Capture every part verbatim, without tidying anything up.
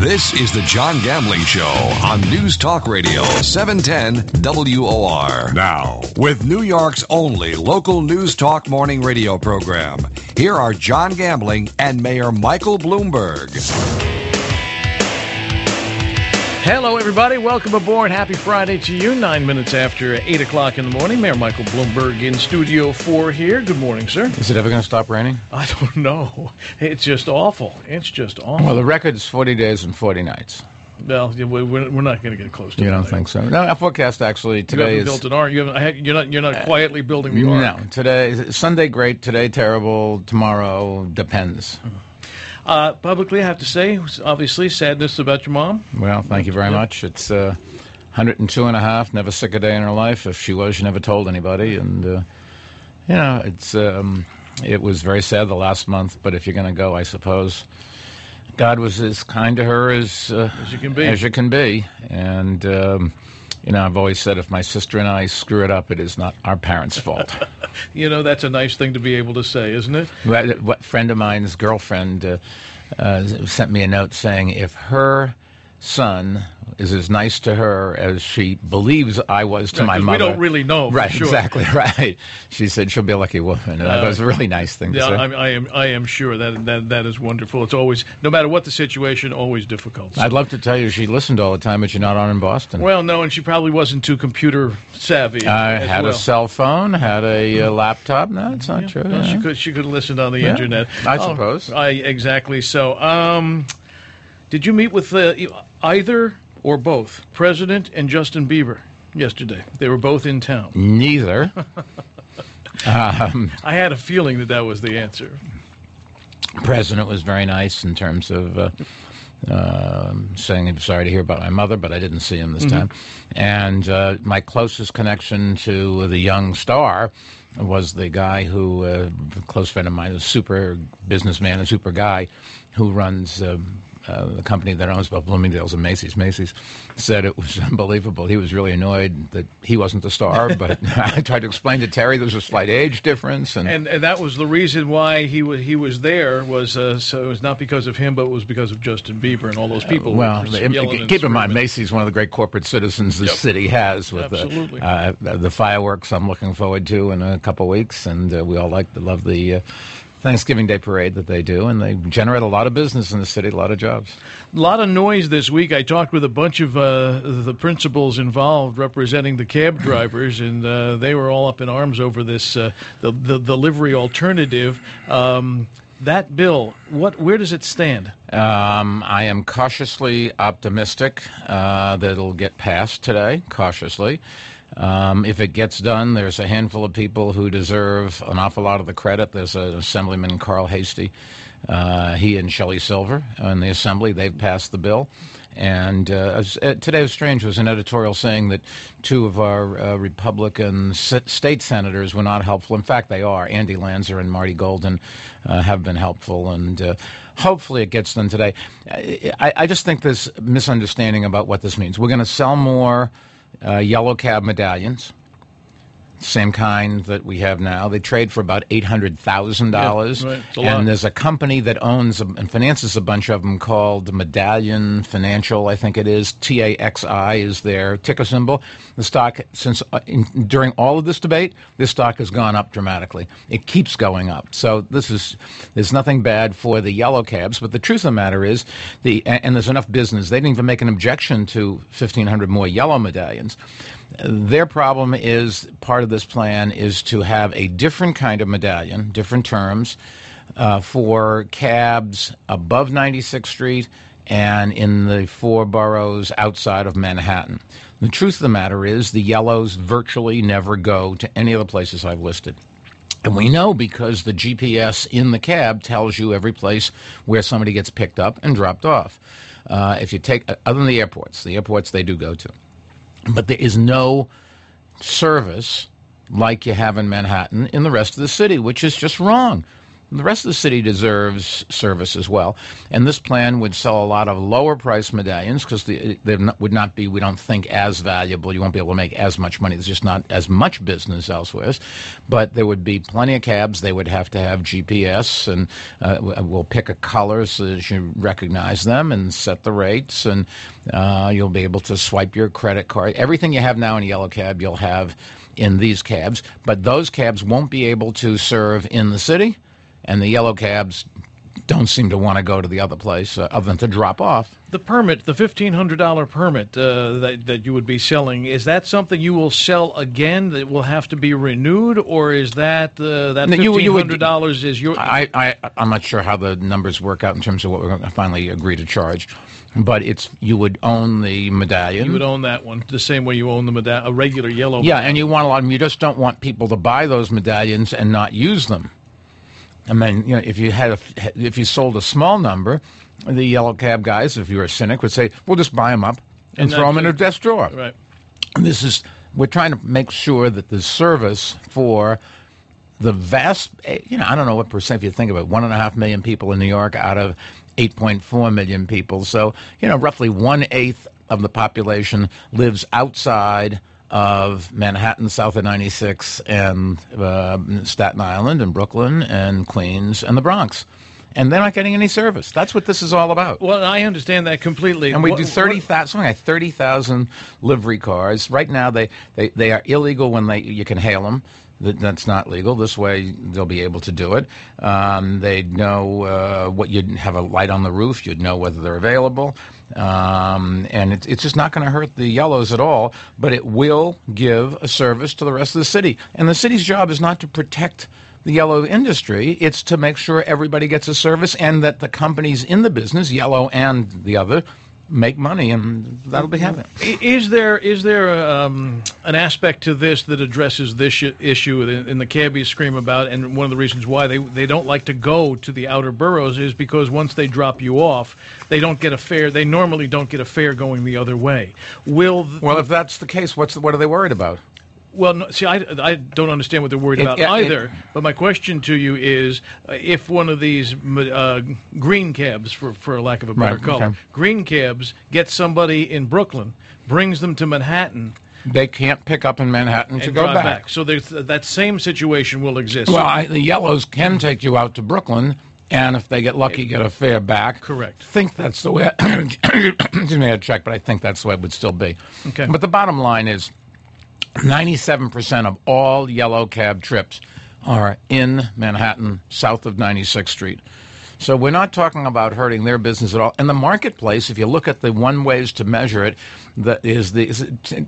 This is the John Gambling Show on News Talk Radio, seven ten W O R. Now, with New York's only local News Talk morning radio program, here are John Gambling and Mayor Michael Bloomberg. Hello, everybody. Welcome aboard. Happy Friday to you. Nine minutes after eight o'clock in the morning. Mayor Michael Bloomberg in Studio four here. Good morning, sir. Is it ever going to stop raining? I don't know. It's just awful. It's just awful. Well, the record is forty days and forty nights. Well, we're we're not going to get close to that. You don't think so? No, our forecast actually today you is... built an ark. You haven't, you're not, you're not quietly building the ark. No. Today, Sunday, great. Today, terrible. Tomorrow, depends. Mm-hmm. Uh, publicly, I have to say, obviously, sadness about your mom. Well, thank you very yeah. much. It's uh, one hundred two and a half, never sick a day in her life. If she was, she never told anybody. And, uh, you know, it's um, it was very sad the last month, but if you're going to go, I suppose, God was as kind to her as, uh, as you can be. As you can be. And, um, you know, I've always said if my sister and I screw it up, it is not our parents' fault. You know, that's a nice thing to be able to say, isn't it? What a friend of mine's girlfriend uh, uh, sent me a note saying if her son is as nice to her as she believes I was to right, my mother. We don't really know. Right, sure. exactly, right. She said she'll be a lucky woman. And uh, that was a really nice thing to yeah, say. I, I am I am sure that, that that is wonderful. It's always, no matter what the situation, always difficult. So. I'd love to tell you she listened all the time, but you're not on in Boston. Well, no, and she probably wasn't too computer savvy. I uh, had well. a cell phone, had a uh, laptop. No, it's not yeah, true. Well, yeah. She could she could listen on the yeah, internet. I suppose. Oh, I, exactly so. Um, did you meet with uh, either or both President and Justin Bieber yesterday? They were both in town. Neither. um, I had a feeling that that was the answer. President was very nice in terms of uh, uh, saying I'm sorry to hear about my mother, but I didn't see him this mm-hmm. time. And uh, my closest connection to the young star was the guy who, uh, a close friend of mine, a super businessman, a super guy, who runs uh, uh, the company that owns both Bloomingdale's and Macy's. Macy's said it was unbelievable. He was really annoyed that he wasn't the star, but I tried to explain to Terry there was a slight age difference. And and, and that was the reason why he was, he was there, was uh, so it was not because of him, but it was because of Justin Bieber and all those people. Uh, well, who were keep in mind, Macy's one of the great corporate citizens the yep. city has with Absolutely. the, uh, the fireworks I'm looking forward to in a couple of weeks, and uh, we all like to love the... Uh, Thanksgiving Day parade that they do, and they generate a lot of business in the city, a lot of jobs. A lot of noise this week. I talked with a bunch of uh, the principals involved representing the cab drivers, and uh, they were all up in arms over this, uh, the, the, the livery alternative. Um, that bill, what? Where does it stand? Um, I am cautiously optimistic uh, that it'll get passed today, cautiously. Um, if it gets done, there's a handful of people who deserve an awful lot of the credit. There's an Assemblyman, Carl Hasty. Uh, he and Shelley Silver in the Assembly, they've passed the bill. And uh, uh, today was strange. There was an editorial saying that two of our uh, Republican s- state senators were not helpful. In fact, they are. Andy Lanza and Marty Golden uh, have been helpful. And uh, hopefully it gets done today. I, I just think there's misunderstanding about what this means. We're going to sell more Uh, yellow cab medallions, same kind that we have now. They trade for about eight hundred thousand dollars. Yeah, right. And there's a company that owns a, and finances a bunch of them called Medallion Financial, I think it is. T A X I is their ticker symbol. The stock, since uh, in, during all of this debate, this stock has gone up dramatically. It keeps going up. So this is, there's nothing bad for the yellow cabs, but the truth of the matter is, the and, and there's enough business. They didn't even make an objection to fifteen hundred more yellow medallions. Their problem is, part of this plan is to have a different kind of medallion, different terms, uh, for cabs above ninety-sixth Street and in the four boroughs outside of Manhattan. The truth of the matter is the yellows virtually never go to any of the places I've listed. And we know because the G P S in the cab tells you every place where somebody gets picked up and dropped off. Uh, if you take, other than the airports, the airports they do go to. But there is no service like you have in Manhattan in the rest of the city, which is just wrong. The rest of the city deserves service as well. And this plan would sell a lot of lower-priced medallions because they not, would not be, we don't think, as valuable. You won't be able to make as much money. There's just not as much business elsewhere. But there would be plenty of cabs. They would have to have G P S, and uh, we'll pick a color so that you recognize them and set the rates, and uh, you'll be able to swipe your credit card. Everything you have now in a yellow cab, you'll have in these cabs. But those cabs won't be able to serve in the city, and the yellow cabs don't seem to want to go to the other place uh, other than to drop off. The permit, the fifteen hundred dollars permit uh, that, that you would be selling, is that something you will sell again that will have to be renewed, or is that uh, that fifteen hundred dollars is your... I, I, I'm not sure how the numbers work out in terms of what we're going to finally agree to charge, but it's you would own the medallion. You would own that one the same way you own the meda- a regular yellow Yeah, medallion. And you want a lot of them. You just don't want people to buy those medallions and not use them. I mean, you know, if you had a, if you sold a small number, the yellow cab guys, if you were a cynic, would say, "We'll just buy them up and, and throw them in a desk drawer." Right. This is we're trying to make sure that the service for the vast, you know, I don't know what percent if you think about it, one and a half million people in New York out of eight point four million people. So, you know, roughly one eighth of the population lives outside of Manhattan, south of ninety-six, and uh, Staten Island, and Brooklyn, and Queens, and the Bronx. And they're not getting any service. That's what this is all about. Well, I understand that completely. And we what, do thirty thousand, something like thirty thousand livery cars. Right now, they, they, they are illegal when they you can hail them. That's not legal. This way, they'll be able to do it. Um, they'd know uh, what you'd have a light on the roof. You'd know whether they're available. Um, and it's, it's just not going to hurt the yellows at all, but it will give a service to the rest of the city. And the city's job is not to protect the yellow industry. It's to make sure everybody gets a service and that the companies in the business, yellow and the other, make money, and that'll be happening. Is there is there um, an aspect to this that addresses this sh- issue in the cabbies scream about, and one of the reasons why they, they don't like to go to the outer boroughs is because once they drop you off, they don't get a fare. They normally don't get a fare going the other way. Will th- well, if that's the case, what's the, what are they worried about? Well, no, see, I, I don't understand what they're worried about it, it, either. It, but my question to you is, uh, if one of these uh, green cabs, for, for lack of a better right, color, okay. green cabs gets somebody in Brooklyn, brings them to Manhattan. They can't pick up in Manhattan to go back. back. So there's, that same situation will exist. Well, I, the yellows can take you out to Brooklyn, and if they get lucky, get a fare back. Correct. I think that's the way. Excuse me, I check, but I think that's the way it would still be. Okay. But the bottom line is, ninety-seven percent of all yellow cab trips are in Manhattan, south of ninety-sixth Street. So we're not talking about hurting their business at all. And the marketplace, if you look at the one ways to measure it, that is the is it,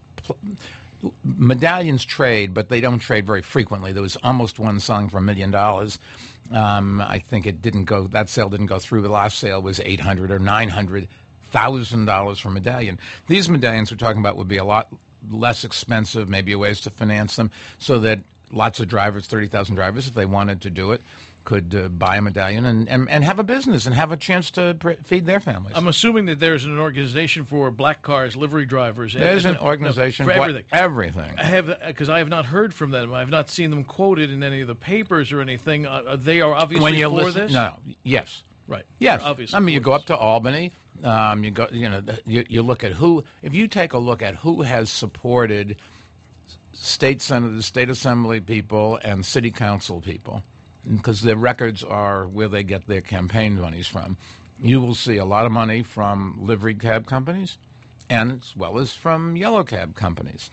medallions trade, but they don't trade very frequently. There was almost one selling for a million dollars. Um, I think it didn't go. That sale didn't go through. The last sale was eight hundred or nine hundred thousand dollars for a medallion. These medallions we're talking about would be a lot less expensive, maybe ways to finance them, so that lots of drivers, thirty thousand drivers, if they wanted to do it, could uh, buy a medallion and, and, and have a business and have a chance to pr- feed their families. I'm assuming that there's an organization for black cars, livery drivers. There's and, an organization no, for for everything. everything. I have, because I have not heard from them. I have not seen them quoted in any of the papers or anything. Uh, they are obviously when you for listen, this? No, yes. Right. Yes. Obviously. I mean, you go up to Albany. Um, you go. You know. You, you look at who. If you take a look at who has supported state senators, state assembly people, and city council people, because their records are where they get their campaign monies from, you will see a lot of money from livery cab companies, and as well as from yellow cab companies.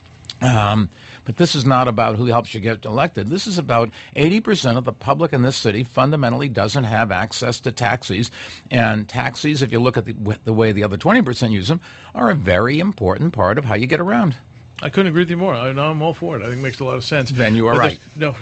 Um, but this is not about who helps you get elected. This is about eighty percent of the public in this city fundamentally doesn't have access to taxis. And taxis, if you look at the, the way the other twenty percent use them, are a very important part of how you get around. I couldn't agree with you more. I, no, I'm all for it. I think it makes a lot of sense. Then you are but right. No.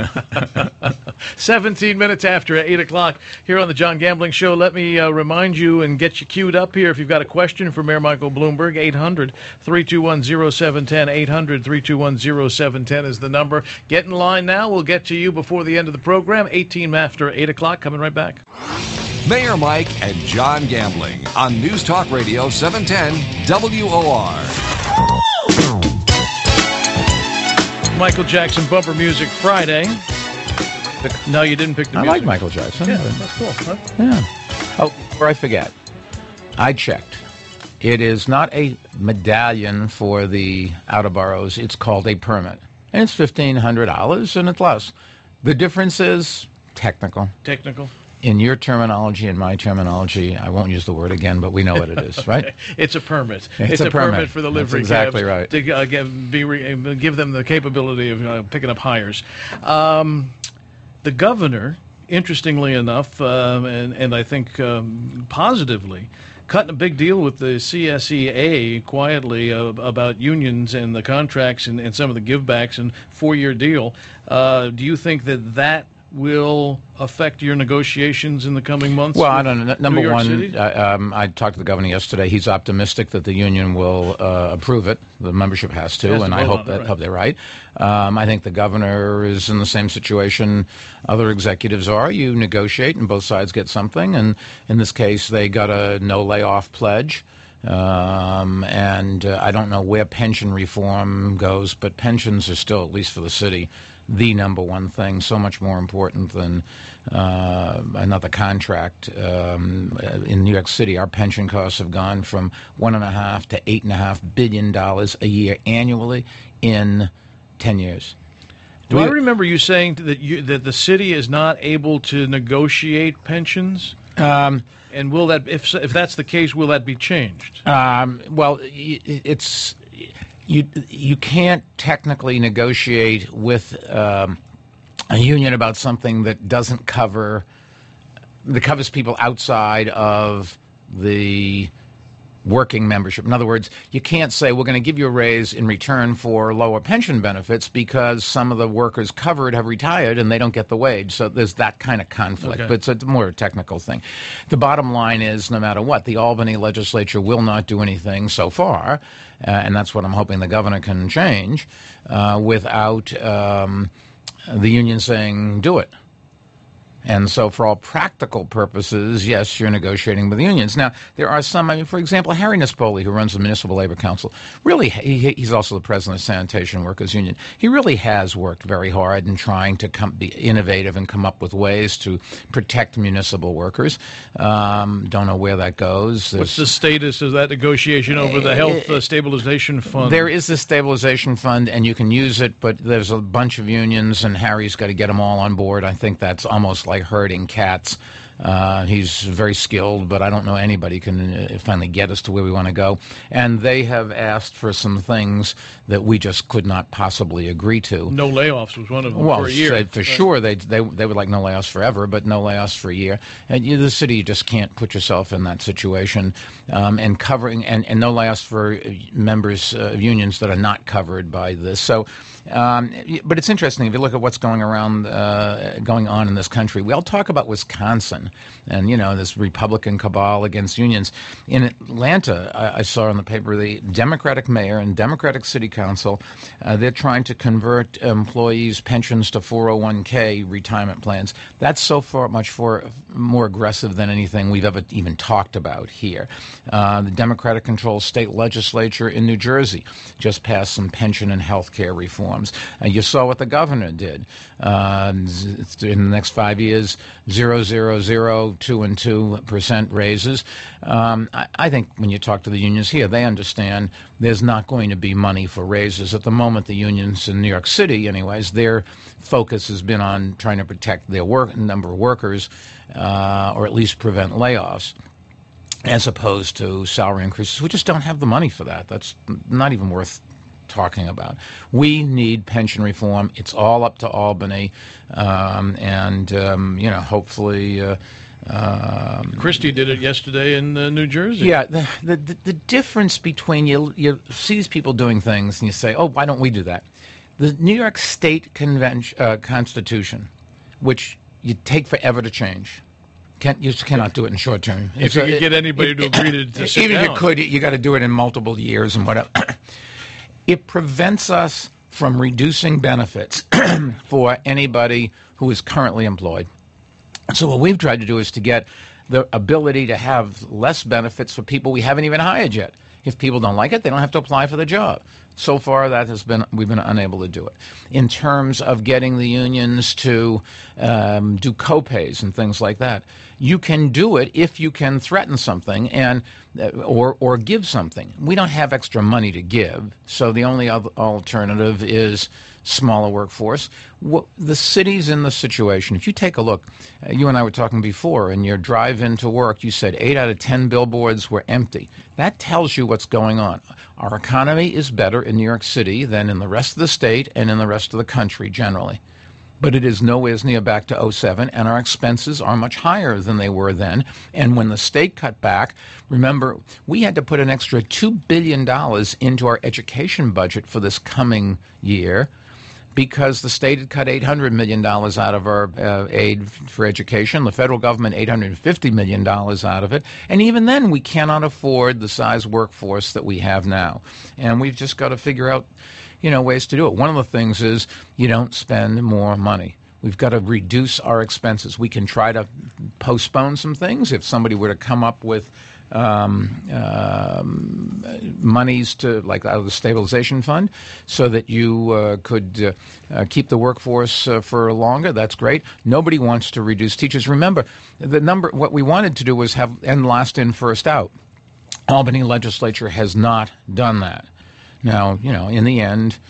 seventeen minutes after eight o'clock here on the John Gambling Show. Let me uh, remind you and get you queued up here. If you've got a question for Mayor Michael Bloomberg, eight hundred, three two one, oh seven one oh, eight hundred, three two one, oh seven one oh is the number. Get in line now. We'll get to you before the end of the program. eighteen after eight o'clock. Coming right back. Mayor Mike and John Gambling on News Talk Radio seven ten W O R. Michael Jackson Bumper Music Friday. the... No, you didn't pick the I music. like Michael Jackson. Yeah, but- that's cool. Huh? Yeah. Oh, before I forget, I checked. It is not a medallion for the outer boroughs. It's called a permit. And it's fifteen hundred dollars, and it's less. The difference is technical. Technical. In your terminology and my terminology, I won't use the word again, but we know what it is, right? It's a permit. It's a, a permit. permit for the That's livery exactly cabs right. to uh, give, be re, uh, give them the capability of uh, picking up hires. Um, the governor, interestingly enough, um, and, and I think um, positively, cutting a big deal with the C S E A quietly uh, about unions and the contracts and, and some of the givebacks and four-year deal. Uh, do you think that that will affect your negotiations in the coming months? Well, I don't know. Number New York one, City? uh, um, I talked to the governor yesterday. He's optimistic that the union will uh, approve it. The membership has to, Has to and I vote hope on it, that right. hope they're right. Um, I think the governor is in the same situation other executives are. You negotiate, and both sides get something. And in this case, they got a no layoff pledge. Um, and uh, I don't know where pension reform goes, but pensions are still, at least for the city, the number one thing, so much more important than uh, another contract. Um, in New York City, our pension costs have gone from one and a half to eight and a half billion dollars a year annually in ten years. Do We- I remember you saying that you, that the city is not able to negotiate pensions? Um, And will that, if if that's the case, will that be changed? Um, well, y- it's you. You can't technically negotiate with um, a union about something that doesn't cover that covers people outside of the working membership. In other words, you can't say we're going to give you a raise in return for lower pension benefits because some of the workers covered have retired and they don't get the wage. So there's that kind of conflict, Okay. but it's a more technical thing. The bottom line is, no matter what, the Albany legislature will not do anything so far, uh, and that's what I'm hoping the governor can change, uh, without um, the union saying, do it. And so for all practical purposes, yes, you're negotiating with the unions. Now, there are some, I mean, for example, Harry Nispoli, who runs the Municipal Labor Council, really, he, he's also the president of the Sanitation Workers Union. He really has worked very hard in trying to come, be innovative and come up with ways to protect municipal workers. Um, don't know where that goes. What's the There's- status of that negotiation over the Health uh, Stabilization Fund? There is this stabilization fund, and you can use it, but there's a bunch of unions, and Harry's got to get them all on board. I think that's almost like herding cats. Uh, he's very skilled, but I don't know anybody can uh, finally get us to where we want to go. And they have asked for some things that we just could not possibly agree to. No layoffs was one of them Well, for a year. said for sure they they they would like no layoffs forever, but no layoffs for a year. And you, the city just can't put yourself in that situation. Um, and covering and, and no layoffs for members uh, of unions that are not covered by this. So, um, but it's interesting if you look at what's going around, uh, going on in this country. We all talk about Wisconsin and you know this Republican cabal against unions. In Atlanta, I, I saw in the paper the Democratic mayor and Democratic city council. Uh, they're trying to convert employees' pensions to four oh one k retirement plans. That's so far much for, more aggressive than anything we've ever even talked about here. Uh, the Democratic-controlled state legislature in New Jersey just passed some pension and health care reforms. Uh, you saw what the governor did. Uh, in the next five years, zero, zero, zero, two and two percent raises. Um, I, I think when you talk to the unions here, they understand there's not going to be money for raises. At the moment, the unions in New York City, anyways, their focus has been on trying to protect their work number of workers, uh, or at least prevent layoffs, as opposed to salary increases. We just don't have the money for that. That's not even worth talking about. We need pension reform. It's all up to Albany, um, and um, you know, hopefully. Uh, um, Christie did it yesterday in uh, New Jersey. Yeah, the, the the difference between you you see these people doing things and you say, oh, why don't we do that? The New York State Convention uh, Constitution, which you take forever to change. Can't, you just cannot do it in short term. If you could get anybody to agree to, to sit even down. if you could, you got to do it in multiple years and whatever. It prevents us from reducing benefits for anybody who is currently employed. So what we've tried to do is to get the ability to have less benefits for people we haven't even hired yet. If people don't like it, they don't have to apply for the job. So far, that has been we've been unable to do it. In terms of getting the unions to um, do co-pays and things like that, you can do it if you can threaten something and uh, or or give something. We don't have extra money to give, so the only other alternative is smaller workforce. What, the city's in the situation. If you take a look, uh, you and I were talking before, in your drive into work, you said eight out of ten billboards were empty. That tells you what's going on. Our economy is better in New York City than in the rest of the state and in the rest of the country generally. But it is nowhere near back to oh seven, and our expenses are much higher than they were then. And when the state cut back, remember, we had to put an extra two billion dollars into our education budget for this coming year because the state had cut eight hundred million dollars out of our uh, aid for education, the federal government eight hundred fifty million dollars out of it. And even then, we cannot afford the size workforce that we have now. And we've just got to figure out you know, ways to do it. One of the things is you don't spend more money. We've got to reduce our expenses. We can try to postpone some things. If somebody were to come up with um, um, monies to, like out of the stabilization fund, so that you uh, could uh, uh, keep the workforce uh, for longer, that's great. Nobody wants to reduce teachers. Remember, the number. What we wanted to do was have end last in, first out. Albany legislature has not done that. Now, you know, in the end,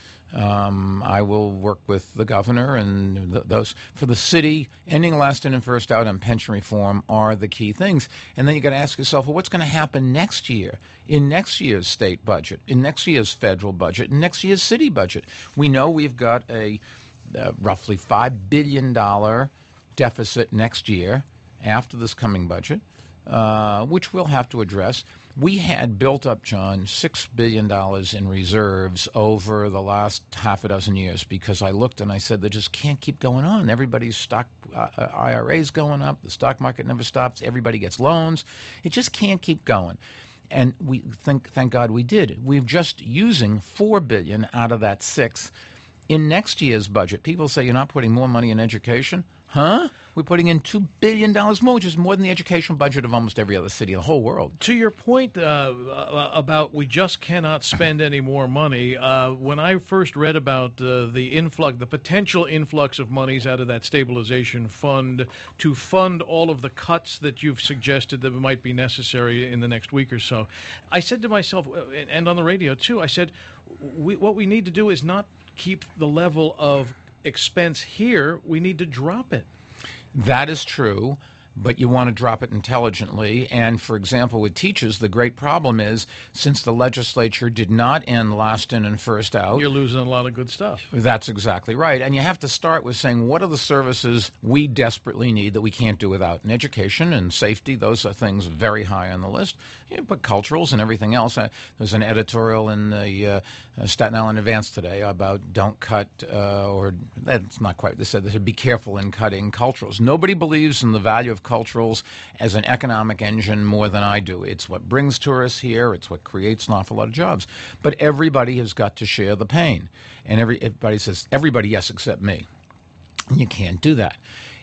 um, I will work with the governor and th- those. For the city, ending last in and first out and pension reform are the key things. And then you got to ask yourself, well, what's going to happen next year in next year's state budget, in next year's federal budget, in next year's city budget? We know we've got a uh, roughly five billion dollars deficit next year after this coming budget, uh, which we'll have to address. We had built up, John, six billion dollars in reserves over the last half a dozen years because I looked and I said, they just can't keep going on. Everybody's stock uh, I R A's going up. The stock market never stops. Everybody gets loans. It just can't keep going. And we think, thank God we did. We're just using four billion dollars out of that six. In next year's budget, people say you're not putting more money in education. Huh? We're putting in two billion dollars more, which is more than the education budget of almost every other city in the whole world. To your point uh, about we just cannot spend any more money, uh, when I first read about uh, the influx, the potential influx of monies out of that stabilization fund to fund all of the cuts that you've suggested that might be necessary in the next week or so, I said to myself, and on the radio too, I said, we, what we need to do is not keep the level of expense here, we need to drop it. That is true, but you want to drop it intelligently. And, for example, with teachers, the great problem is since the legislature did not end last in and first out, you're losing a lot of good stuff. That's exactly right. And you have to start with saying, what are the services we desperately need that we can't do without? And education and safety, those are things very high on the list. You put culturals and everything else. Uh, there's an editorial in the uh, uh, Staten Island Advance today about don't cut, uh, or that's not quite, they said they should be careful in cutting culturals. Nobody believes in the value of culturals as an economic engine more than I do. It's what brings tourists here. It's what creates an awful lot of jobs. But everybody has got to share the pain. And every, everybody says, everybody, yes, except me. And you can't do that.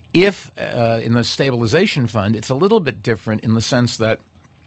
If uh, in the stabilization fund, it's a little bit different in the sense that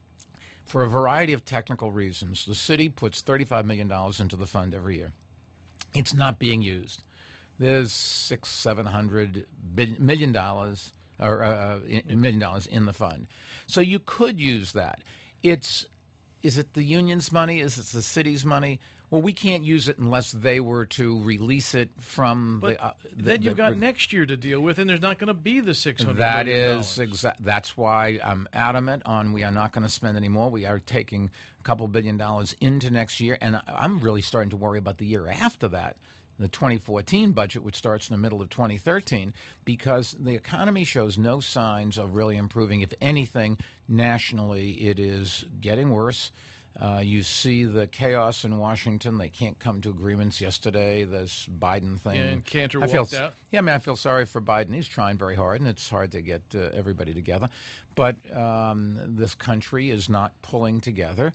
for a variety of technical reasons, the city puts thirty-five million dollars into the fund every year. It's not being used. There's six, seven hundred million dollars or uh, a million dollars in the fund. So you could use that. It's, is it the union's money? Is it the city's money? Well, we can't use it unless they were to release it from but the, uh, the... Then you've the, got the, next year to deal with, and there's not going to be the six hundred That million is exact. That's why I'm adamant on we are not going to spend any more. We are taking a couple billion dollars into next year, and I'm really starting to worry about the year after that. The twenty fourteen budget, which starts in the middle of twenty thirteen, because the economy shows no signs of really improving. If anything, nationally, it is getting worse. Uh, you see the chaos in Washington. They can't come to agreements. Yesterday, this Biden thing. And Cantor I feel, walked out. Yeah, I mean, I feel sorry for Biden. He's trying very hard, and it's hard to get uh, everybody together. But um, this country is not pulling together.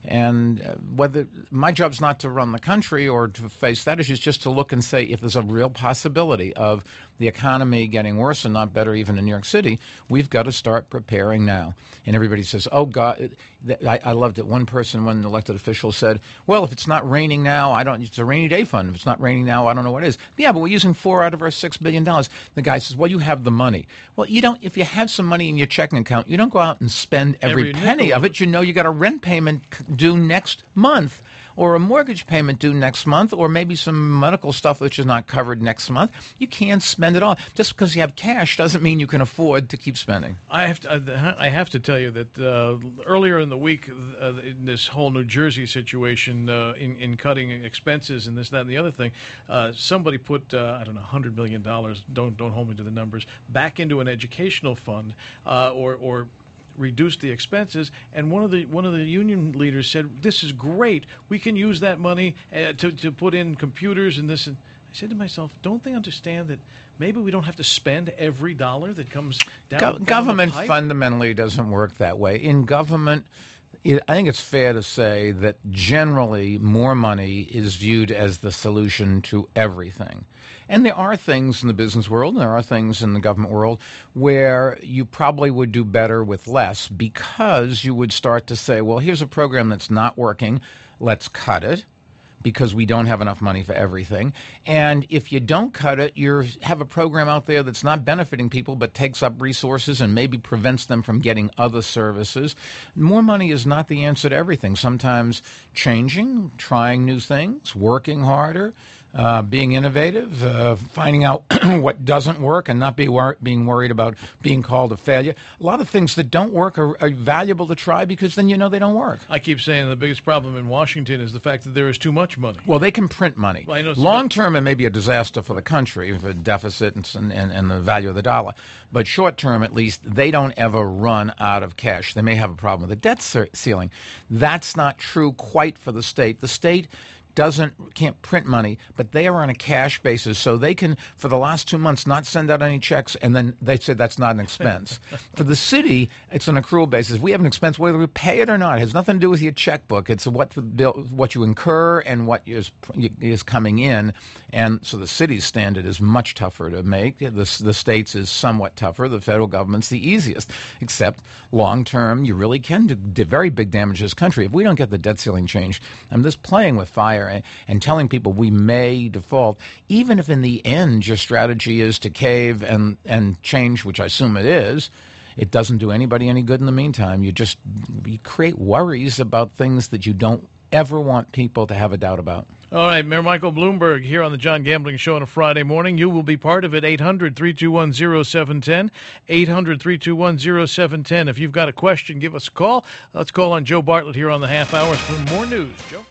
And uh, whether my job's not to run the country or to face that issue, is just to look and say if there's a real possibility of the economy getting worse and not better even in New York City, we've got to start preparing now. And everybody says, oh, God, I, I loved it. One person, one elected official said, well, if it's not raining now, I don't, it's a rainy day fund. If it's not raining now, I don't know what it is. Yeah, but we're using four out of our six billion dollars. The guy says, well, you have the money. Well, you don't, if you have some money in your checking account, you don't go out and spend every, every penny of it. You know you got a rent payment due next month, or a mortgage payment due next month, or maybe some medical stuff which is not covered next month. You can't spend it all. Just because you have cash doesn't mean you can afford to keep spending. I have to, I have to tell you that uh, earlier in the week, uh, in this whole New Jersey situation, uh, in, in cutting expenses and this, that, and the other thing, uh, somebody put, uh, I don't know, one hundred million dollars, don't, don't hold me to the numbers, back into an educational fund, uh, or, or reduce the expenses, and one of the one of the union leaders said, "This is great. We can use that money uh, to to put in computers and this." And I said to myself, "Don't they understand that maybe we don't have to spend every dollar that comes down?" Go- down government the pipe? Fundamentally doesn't work that way. In government, it, I think it's fair to say that generally more money is viewed as the solution to everything. And there are things in the business world, and there are things in the government world where you probably would do better with less, because you would start to say, well, here's a program that's not working, let's cut it, because we don't have enough money for everything. And if you don't cut it, you have a program out there that's not benefiting people but takes up resources and maybe prevents them from getting other services. More money is not the answer to everything. Sometimes changing, trying new things, working harder, uh, being innovative, uh, finding out what doesn't work and not be wor- being worried about being called a failure. A lot of things that don't work are, are valuable to try, because then you know they don't work. I keep saying the biggest problem in Washington is the fact that there is too much money. Well, they can print money. Well, I know long term, it may be a disaster for the country, for deficit and, and, and the value of the dollar. But short term, at least, they don't ever run out of cash. They may have a problem with the debt ceiling. That's not true quite for the state. The state doesn't can't print money, but they are on a cash basis, so they can, for the last two months, not send out any checks, and then they say that's not an expense. For the city, it's an accrual basis. We have an expense whether we pay it or not. It has nothing to do with your checkbook. It's what the bill, what you incur and what is is coming in, and so the city's standard is much tougher to make. The the state's is somewhat tougher. The federal government's the easiest, except long term, you really can do, do very big damage to this country if we don't get the debt ceiling changed. I'm just playing with fire And, and telling people we may default, even if in the end your strategy is to cave and, and change, which I assume it is, it doesn't do anybody any good in the meantime. You just you create worries about things that you don't ever want people to have a doubt about. All right, Mayor Michael Bloomberg here on the John Gambling Show on a Friday morning. You will be part of it. eight hundred, three two one, zero seven one zero. eight hundred, three two one, zero seven one zero. If you've got a question, give us a call. Let's call on Joe Bartlett here on the half hour for more news. Joe?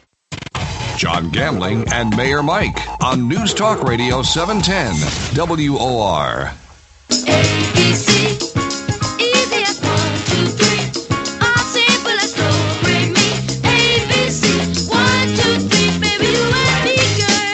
John Gambling and Mayor Mike on News Talk Radio seven ten W O R. A B C, easy as one, two, three. All simple as do, re, mi. A B C, one, two, three, baby, you and me,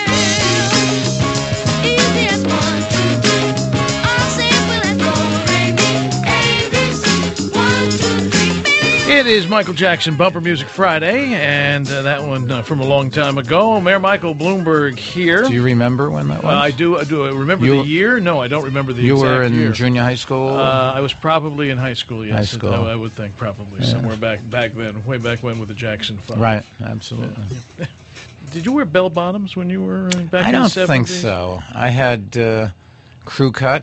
girl. Easy as one, two, three. All simple as do, re, mi. A B C, one, two, three, baby. It is Michael Jackson Bumper Music Friday, and uh, that one uh, from a long time ago. Mayor Michael Bloomberg here. Do you remember when that was? Uh, I do. I do. I remember You- the year. No, I don't remember the You exact were in year. junior high school? Uh, I was probably in high school. Yes, High school. I, I would think probably somewhere back back then, way back when with the Jackson Five. right, absolutely. Did you wear bell bottoms when you were uh, back I in don't the seventies? think so. I had uh, crew cut,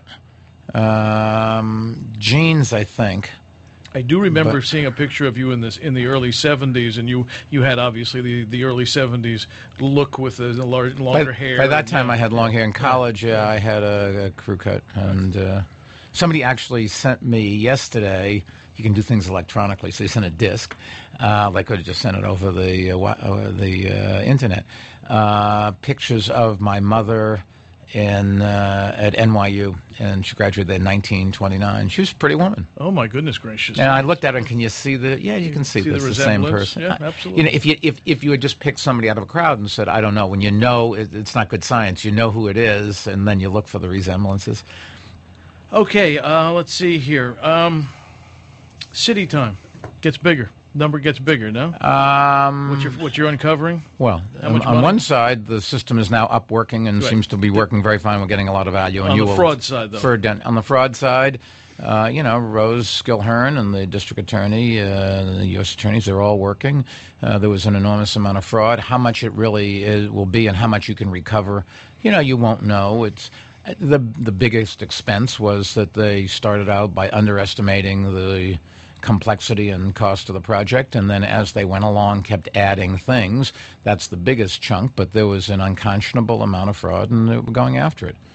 um, jeans, I think. I do remember But- seeing a picture of you in this in the early seventies, and you, you had obviously the, the early seventies look with the, the large, longer By, hair. by that and, time, uh, I had long hair. In college, yeah, I had a, a crew cut, and uh, somebody actually sent me yesterday. You can do things electronically, so they sent a disc. Uh, they could have just sent it over the uh, wa- uh, the uh, internet. Uh, pictures of my mother in uh, at N Y U, and she graduated in nineteen twenty-nine. She was a pretty woman. Oh my goodness gracious! And I looked at her, and can you see the? Yeah, you can see, see the this the same resemblance? person. Yeah, I- absolutely. You know, if you if if you had just picked somebody out of a crowd and said, I don't know, when you know it, it's not good science, you know who it is, and then you look for the resemblances. Okay, uh, let's see here. Um, city time gets bigger. Number gets bigger, no? Um, what you're what you're uncovering? Well, How on, much on money? one side, the system is now up working and Right. seems to be working very fine. We're getting a lot of value. And On you the will- fraud side, though. For, den- on the fraud side, uh, you know, Rose Skilhern and the district attorney, uh, the U S attorneys, they're all working. Uh, there was an enormous amount of fraud. How much it really is, will be and how much you can recover, you know, you won't know. It's the the biggest expense was that they started out by underestimating the complexity and cost of the project, and then as they went along kept adding things. That's the biggest chunk, but there was an unconscionable amount of fraud, and they were going after it.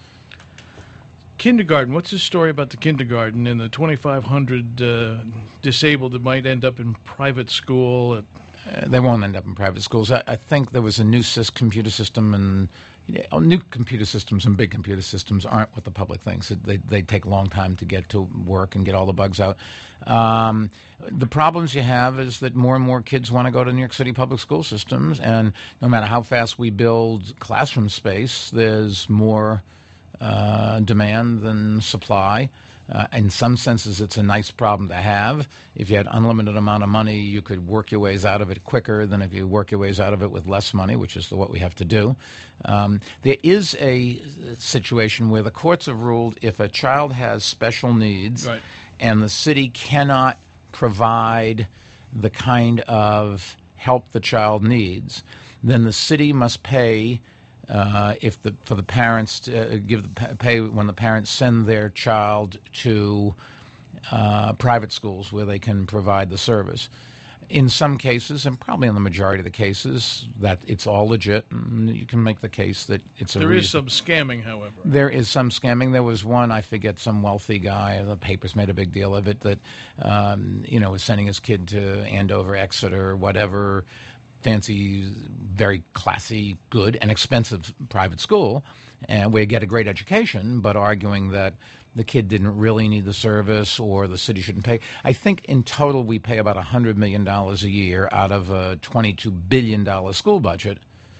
Kindergarten. What's the story about the kindergarten and the twenty-five hundred uh, disabled that might end up in private school? At, Uh, they won't end up in private schools. I, I think there was a new sys- computer system, and you know, new computer systems and big computer systems aren't what the public thinks. It, they they take a long time to get to work and get all the bugs out. Um, the problems you have is that more and more kids want to go to New York City public school systems, and no matter how fast we build classroom space, there's more uh, demand than supply. Uh, in some senses, it's a nice problem to have. If you had unlimited amount of money, you could work your ways out of it quicker than if you work your ways out of it with less money, which is the, what we have to do. Um, there is a situation where the courts have ruled if a child has special needs Right. and the city cannot provide the kind of help the child needs, then the city must pay Uh, if the for the parents to uh, give the pa- pay when the parents send their child to uh, private schools where they can provide the service. In some cases, and probably in the majority of the cases, that it's all legit, and you can make the case that it's a there is reason. some scamming, however. There is some scamming. There was one, I forget, some wealthy guy, the papers made a big deal of it, that, um, you know, was sending his kid to Andover, Exeter, whatever, fancy, very classy, good, and expensive private school, and where you get a great education, but arguing that the kid didn't really need the service or the city shouldn't pay. I think in total we pay about one hundred million dollars a year out of a twenty-two billion dollars school budget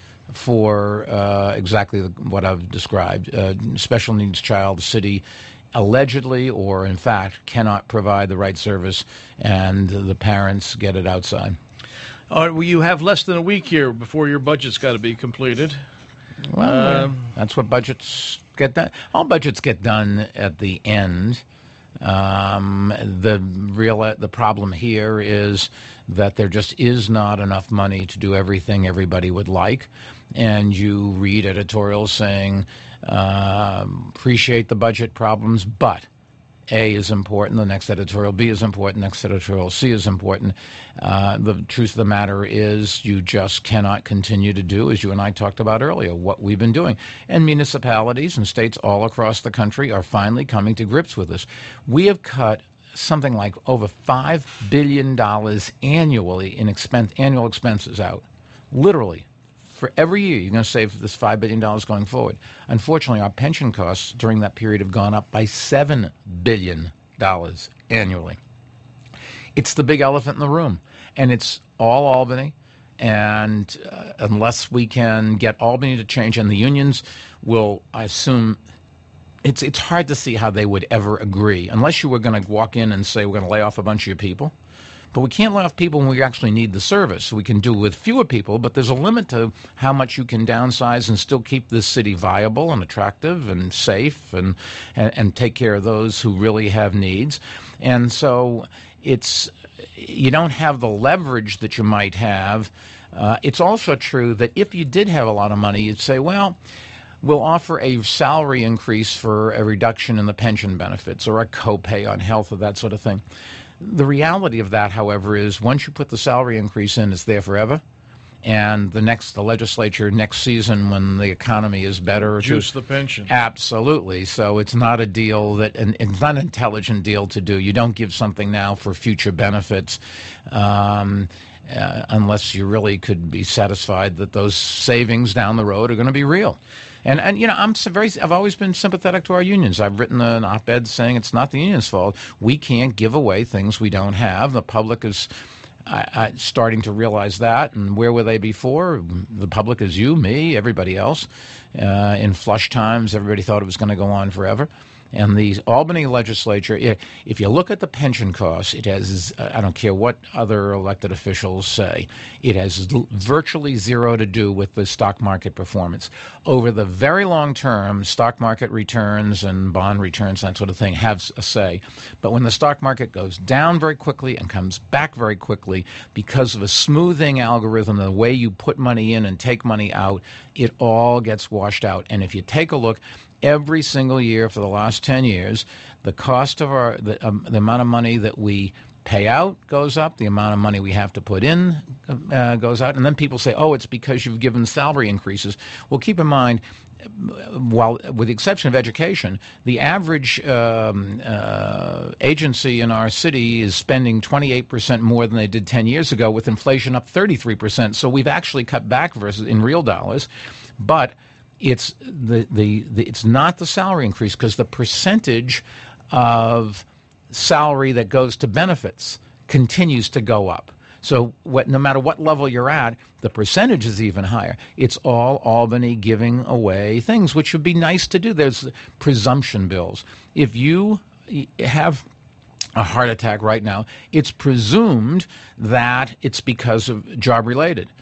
for uh, exactly the, what I've described. Uh, special needs child, the city allegedly or in fact cannot provide the right service, and the parents get it outside. All right, well, you have less than a week here before your budget's got to be completed. Well, Um, that's what budgets get done. All budgets get done at the end. Um, the real the problem here is that there just is not enough money to do everything everybody would like, and you read editorials saying um, appreciate the budget problems, but A is important, the next editorial B is important, the next editorial C is important. Uh, the truth of the matter is you just cannot continue to do, as you and I talked about earlier, what we've been doing. And municipalities and states all across the country are finally coming to grips with this. We have cut something like over five billion dollars annually in expense, annual expenses out, literally. For every year, you're going to save this five billion dollars going forward. Unfortunately, our pension costs during that period have gone up by seven billion dollars annually. It's the big elephant in the room, and it's all Albany. And uh, unless we can get Albany to change, and the unions will, I assume, it's, it's hard to see how they would ever agree, unless you were going to walk in and say we're going to lay off a bunch of your people. But we can't lay off people when we actually need the service. We can do with fewer people, but there's a limit to how much you can downsize and still keep this city viable and attractive and safe, and, and, and take care of those who really have needs. And so it's you don't have the leverage that you might have. Uh, it's also true that if you did have a lot of money, you'd say, well, we'll offer a salary increase for a reduction in the pension benefits or a copay on health or that sort of thing. The reality of that, however, is once you put the salary increase in, it's there forever. And the next, the legislature next season, when the economy is better, Juice to, the pension. Absolutely. So it's not a deal that, and it's not an intelligent deal to do. You don't give something now for future benefits, um, uh, unless you really could be satisfied that those savings down the road are going to be real. And, and you know, I'm so very, I've always been sympathetic to our unions. I've written an op-ed saying it's not the union's fault. We can't give away things we don't have. The public is I, I, starting to realize that. And where were they before? The public is you, me, everybody else. Uh, in flush times, everybody thought it was going to go on forever. And the Albany legislature, i- if you look at the pension costs, it has, uh, I don't care what other elected officials say, it has l- virtually zero to do with the stock market performance. Over the very long term, stock market returns and bond returns, that sort of thing, have s- a say. But when the stock market goes down very quickly and comes back very quickly because of a smoothing algorithm, the way you put money in and take money out, it all gets washed out. And if you take a look, every single year for the last ten years, the cost of our, the, um, the amount of money that we pay out goes up, the amount of money we have to put in uh, goes out, and then people say, oh, it's because you've given salary increases. Well, keep in mind, while with the exception of education, the average um, uh, agency in our city is spending twenty-eight percent more than they did ten years ago, with inflation up thirty-three percent. So we've actually cut back versus in real dollars, but it's the, the, the it's not the salary increase, because the percentage of salary that goes to benefits continues to go up. So what, no matter what level you're at, the percentage is even higher. It's all Albany giving away things, which would be nice to do. There's presumption bills. If you have a heart attack right now, it's presumed that it's because of job-related.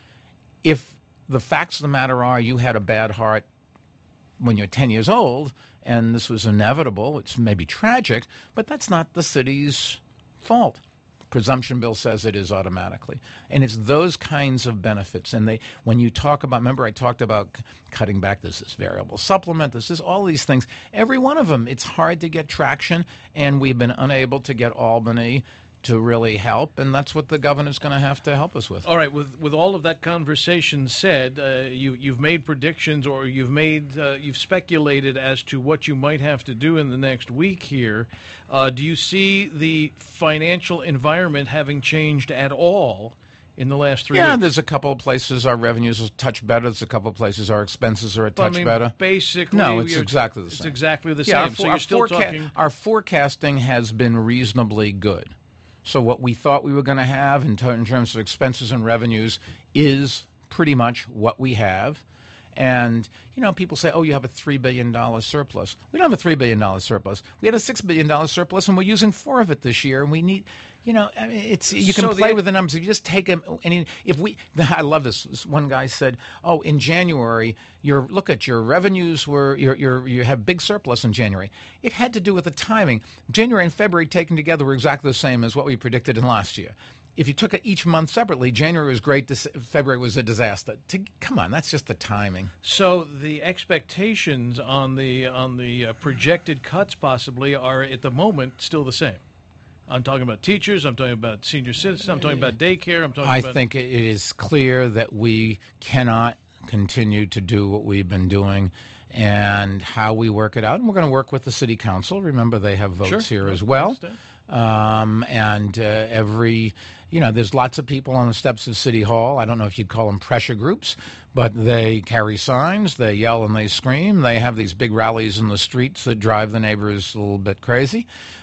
If the facts of the matter are you had a bad heart when you're ten years old, and this was inevitable, it's maybe tragic, but that's not the city's fault. Presumption bill says it is automatically. And it's those kinds of benefits. And they, when you talk about, remember I talked about c- cutting back, this is variable supplement, this is all these things. Every one of them, it's hard to get traction, and we've been unable to get Albany to really help, and that's what the governor's going to have to help us with. All right. With with all of that conversation said, uh, you you've made predictions, or you've made uh, you've speculated as to what you might have to do in the next week here. Uh, do you see the financial environment having changed at all in the last three Yeah, weeks? there's a couple of places our revenues are a touch better. There's a couple of places our expenses are a touch I mean, better. basically, No, it's you're- exactly the It's same. exactly the Yeah, same. our, So our you're still foreca- talking. our forecasting has been reasonably good. So what we thought we were going to have in, ter- in terms of expenses and revenues is pretty much what we have. And, you know, people say, oh, you have a three billion dollars surplus. We don't have a three billion dollars surplus. We had a six billion dollars surplus, and we're using four of it this year. And we need, you know, I mean, it's you can So play the- with the numbers. If you just take them, and if we, I love this. This one guy said, oh, in January, your look at your revenues were, your, your, you have big surplus in January. It had to do with the timing. January and February taken together were exactly the same as what we predicted in last year. If you took it each month separately, January was great, Dec- February was a disaster. To, come on, that's just the timing. So the expectations on the on the uh, projected cuts possibly are at the moment still the same. I'm talking about teachers. I'm talking about senior citizens. I'm talking about daycare. I'm talking I about. think it is clear that we cannot continue to do what we've been doing, and how we work it out. And we're going to work with the city council. Remember, they have votes Sure. here as I well. understand. Um, and uh, every, you know, there's lots of people on the steps of City Hall. I don't know if you'd call them pressure groups, but they carry signs, they yell and they scream. They have these big rallies in the streets that drive the neighbors a little bit crazy.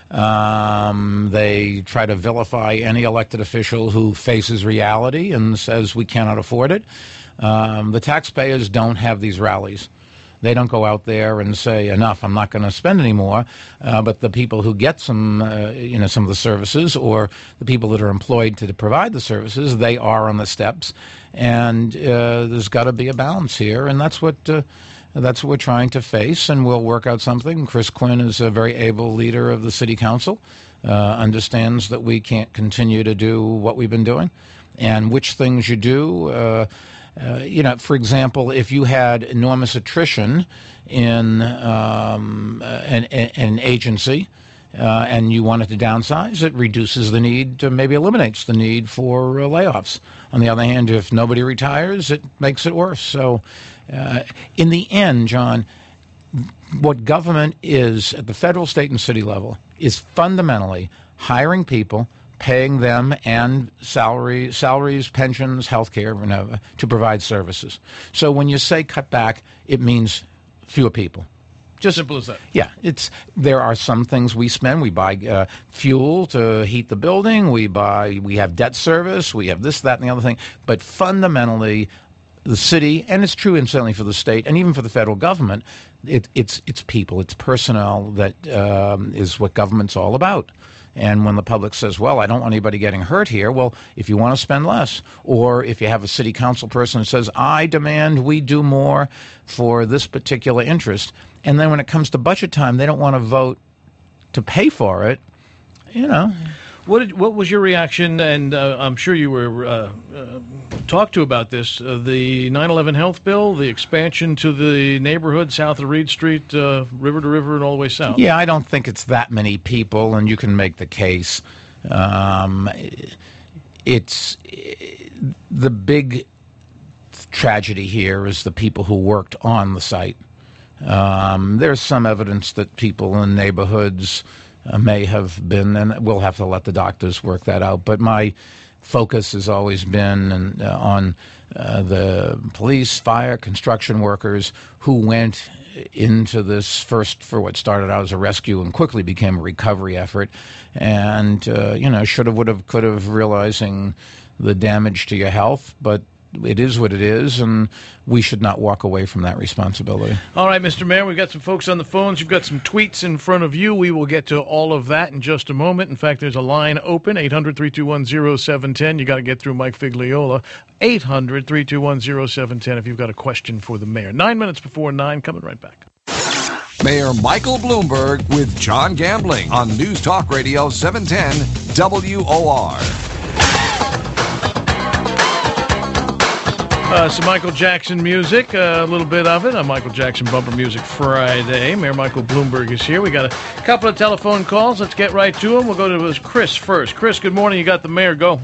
Um, they try to vilify any elected official who faces reality and says we cannot afford it. Um, the taxpayers don't have these rallies. They don't go out there and say, enough, I'm not going to spend anymore. Uh, but the people who get some, uh, you know, some of the services, or the people that are employed to provide the services, they are on the steps. And uh, there's got to be a balance here. And that's what uh, that's what we're trying to face. And we'll work out something. Chris Quinn is a very able leader of the city council, uh, understands that we can't continue to do what we've been doing, and which things you do. Uh, Uh, you know, for example, if you had enormous attrition in um, an, an agency uh, and you wanted to downsize, it reduces the need, to maybe eliminates the need for uh, layoffs. On the other hand, if nobody retires, it makes it worse. So uh, in the end, John, what government is at the federal, state, and city level is fundamentally hiring people, paying them and salary, salaries, pensions, health care, you know, to provide services. So when you say cut back, it means fewer people. Just Simple as that. Yeah, it's there are some things we spend. We buy uh, fuel to heat the building. We buy. We have debt service. We have this, that, and the other thing. But fundamentally, the city, and it's true incidentally for the state, and even for the federal government, it, it's it's people, it's personnel that um, is what government's all about. And when the public says, well, I don't want anybody getting hurt here, well, if you want to spend less, or if you have a city council person that says, I demand we do more for this particular interest, and then when it comes to budget time, they don't want to vote to pay for it, you know. What did, what was your reaction, and uh, I'm sure you were uh, uh, talked to about this, uh, the nine eleven health bill, the expansion to the neighborhood south of Reed Street, uh, river to river and all the way south? Yeah, I don't think it's that many people, and you can make the case. Um, it's the big tragedy here is the people who worked on the site. Um, there's some evidence that people in neighborhoods Uh, may have been, and we'll have to let the doctors work that out. But my focus has always been and, uh, on uh, the police, fire, construction workers who went into this first for what started out as a rescue and quickly became a recovery effort. And, uh, you know, should have, would have, could have, realizing the damage to your health, but it is what it is, and we should not walk away from that responsibility. All right, Mister Mayor, we've got some folks on the phones. You've got some tweets in front of you. We will get to all of that in just a moment. In fact, there's a line open, eight hundred, three two one, oh seven one oh. You got to get through Mike Figliola. eight hundred, three two one, oh seven one oh if you've got a question for the mayor. Nine minutes before nine, coming right back. Mayor Michael Bloomberg with John Gambling on News Talk Radio seven ten W O R. Uh, some Michael Jackson music, uh, a little bit of it on Michael Jackson Bumper Music Friday. Mayor Michael Bloomberg is here. We got a couple of telephone calls. Let's get right to them. We'll go to Chris first. Chris, good morning. You got the mayor. Go.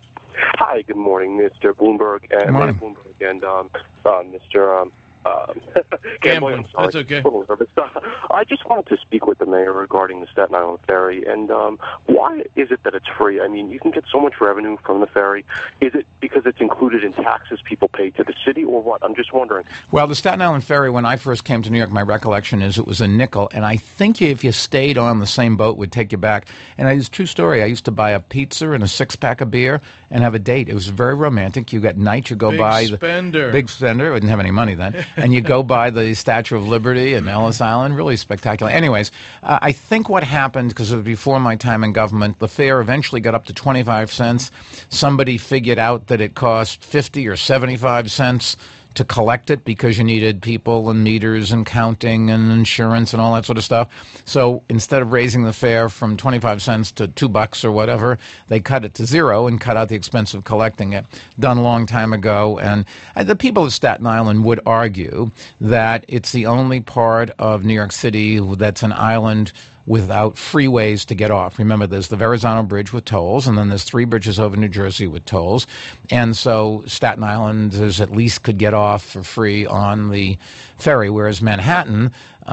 Hi, good morning, Mister Bloomberg and Good morning. Mayor Bloomberg and um, uh, Mister Um, um, Gambling. I'm sorry. That's okay. A little nervous. Uh, I just wanted to speak with the mayor regarding the Staten Island ferry, and um, why is it that it's free? I mean, you can get so much revenue from the ferry. Is it because it's included in taxes people pay to the city, or what? I'm just wondering. Well, the Staten Island Ferry, when I first came to New York, my recollection is it was a nickel, and I think if you stayed on the same boat, would take you back. And it's a true story. I used to buy a pizza and a six-pack of beer and have a date. It was very romantic. You got night, you go Big by spender. the big spender. I didn't have any money then, and you go by the Statue of Liberty and Ellis Island. Really spectacular. Anyways, uh, I think what happened, because it was before my time in government, the fare eventually got up to twenty-five cents. Somebody figured out that it cost fifty or seventy-five cents to collect it because you needed people and meters and counting and insurance and all that sort of stuff. So instead of raising the fare from twenty-five cents to two bucks or whatever, they cut it to zero and cut out the expense of collecting it. Done a long time ago. And the people of Staten Island would argue that it's the only part of New York City that's an island without freeways to get off. Remember, there's the Verrazano Bridge with tolls, and then there's three bridges over New Jersey with tolls. And so Staten Islanders at least could get off for free on the ferry, whereas Manhattan,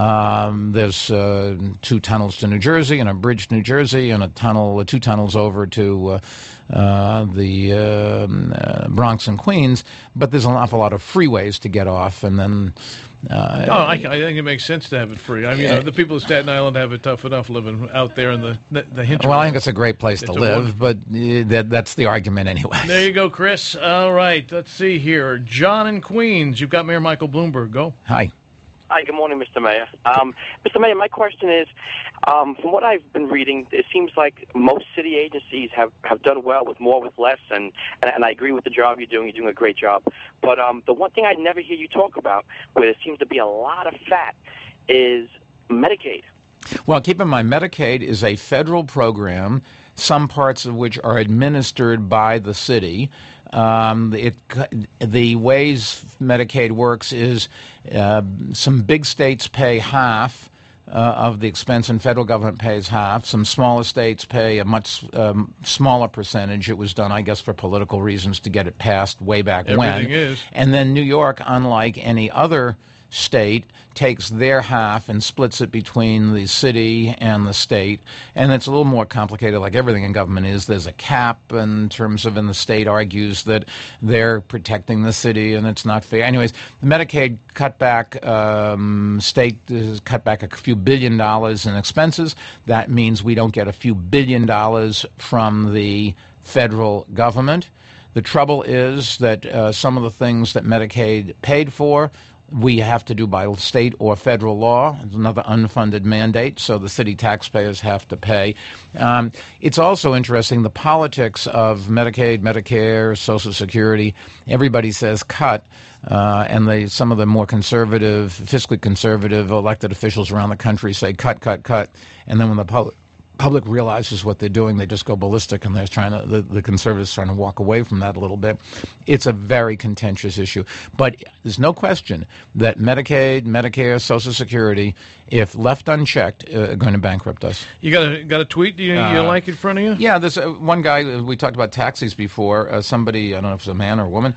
um, there's uh, two tunnels to New Jersey and a bridge to New Jersey and a tunnel, uh, two tunnels over to uh, uh, the uh, uh, Bronx and Queens, but there's an awful lot of freeways to get off, and then Uh, oh, I, I think it makes sense to have it free. I mean, you know, the people of Staten Island have it tough enough living out there in the the, the hinterland. Well, I think it's a great place to It's a live, but uh, that, that's the argument anyway. There you go, Chris. All right, let's see here. John in Queens. You've got Mayor Michael Bloomberg. Go. Hi. Hi, good morning, Mister Mayor. Um, Mister Mayor, my question is, um, from what I've been reading, it seems like most city agencies have, have done well with more with less, and, and, and I agree with the job you're doing. You're doing a great job. But um, the one thing I never hear you talk about, where there seems to be a lot of fat, is Medicaid. Well, keep in mind, Medicaid is a federal program, some parts of which are administered by the city. Um, it, the ways Medicaid works is uh, some big states pay half uh, of the expense, and federal government pays half. Some smaller states pay a much um, smaller percentage. It was done, I guess, for political reasons to get it passed way back when. Everything is. And then New York, unlike any other state, takes their half and splits it between the city and the state. And it's a little more complicated, like everything in government is. There's a cap in terms of, and the state argues that they're protecting the city and it's not fair. Anyways, the Medicaid cutback, um, state has cut back a few billion dollars in expenses. That means we don't get a few billion dollars from the federal government. The trouble is that uh, some of the things that Medicaid paid for, we have to do by state or federal law. It's another unfunded mandate, so the city taxpayers have to pay. Um, it's also interesting, the politics of Medicaid, Medicare, Social Security. Everybody says cut, uh, and they, some of the more conservative, fiscally conservative elected officials around the country say cut, cut, cut, and then when the public public realizes what they're doing, they just go ballistic, and they're trying to, the, the conservatives trying to walk away from that a little bit. It's a very contentious issue. But there's no question that Medicaid, Medicare, Social Security, if left unchecked, uh, are going to bankrupt us. You got a got a tweet you, you Uh, like in front of you? Yeah, there's uh, one guy, uh, we talked about taxis before, uh, somebody, I don't know if it's a man or a woman,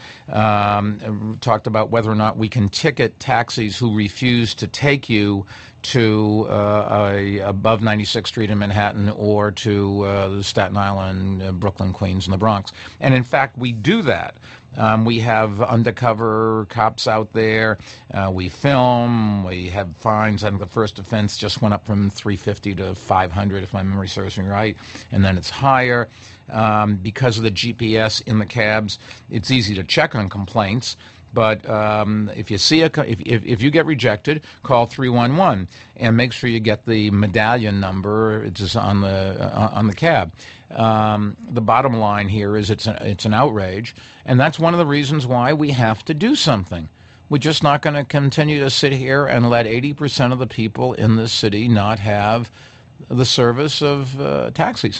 um, uh, talked about whether or not we can ticket taxis who refuse to take you to uh, a, above ninety-sixth Street in Manhattan or to uh, Staten Island, uh, Brooklyn, Queens, and the Bronx. And in fact, we do that. Um, we have undercover cops out there. Uh, we film. We have fines. I think the first offense just went up from three hundred fifty to five hundred, if my memory serves me right, and then it's higher. Um, because of the G P S in the cabs, it's easy to check on complaints. But um, if you see a, if, if if you get rejected, call three one one and make sure you get the medallion number. It's just on the uh, on the cab. Um, the bottom line here is it's a, it's an outrage, and that's one of the reasons why we have to do something. We're just not going to continue to sit here and let eighty percent of the people in this city not have the service of uh, taxis.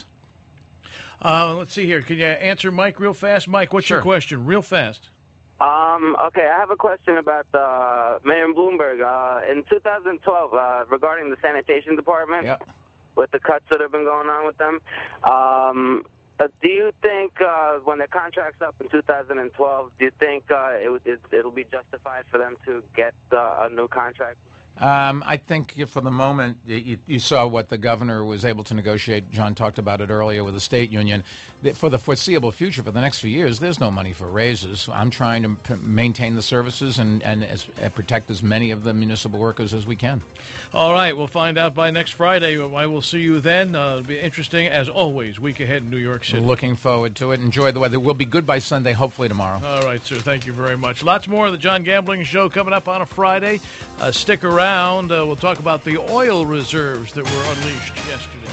Uh, let's see here. Can you answer Mike real fast? Mike, what's Sure. your question? Real fast. Um, okay, I have a question about uh, Mayor Bloomberg. Uh, in two thousand twelve, uh, regarding the sanitation department, Yeah. with the cuts that have been going on with them, um, uh, do you think uh, when the contract's up in two thousand twelve, do you think uh, it, would- it, it'll be justified for them to get uh, a new contract? Um, I think for the moment, you, you saw what the governor was able to negotiate. John talked about it earlier with the state union. That for the foreseeable future, for the next few years, there's no money for raises. I'm trying to p- maintain the services and, and, as, and protect as many of the municipal workers as we can. All right, we'll find out by next Friday. I will see you then. Uh, it'll be interesting, as always, week ahead in New York City. Looking forward to it. Enjoy the weather. We'll be good by Sunday, hopefully tomorrow. All right, sir. Thank you very much. Lots more of the John Gambling Show coming up on a Friday. Uh, stick around. Uh, we'll talk about the oil reserves that were unleashed yesterday.